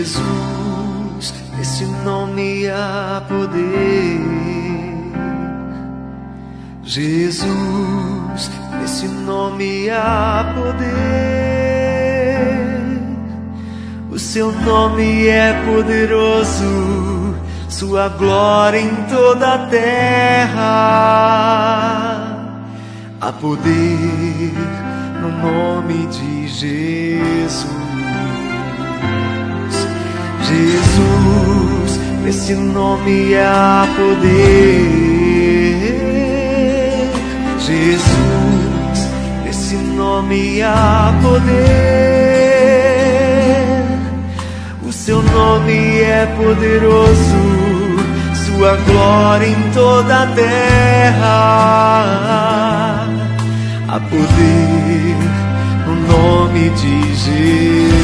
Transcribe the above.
Jesus, nesse nome há poder. Jesus, nesse nome há poder. O seu nome é poderoso, sua glória em toda a terra. Há poder no nome de Jesus. Jesus, nesse nome há poder. Jesus, nesse nome há poder. O seu nome é poderoso, sua glória em toda a terra. Há poder no nome de Jesus.